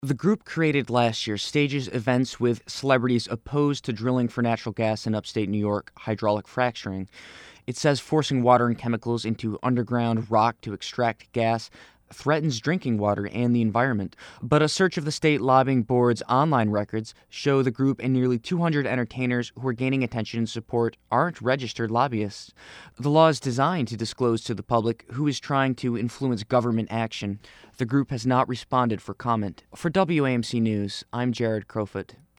The group created last year stages events with celebrities opposed to drilling for natural gas in upstate New York, hydraulic fracturing. It says forcing water and chemicals into underground rock to extract gas threatens drinking water and the environment. But a search of the state lobbying board's online records show the group and nearly 200 entertainers who are gaining attention and support aren't registered lobbyists. The law is designed to disclose to the public who is trying to influence government action. The group has not responded for comment. For WAMC News, I'm Jared Crowfoot.